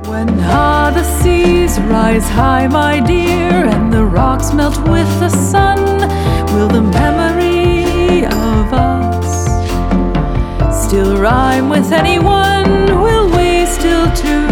When the seas rise high, my dear, and the rocks melt with the sun, will the memory of us still rhyme with anyone? Will we still two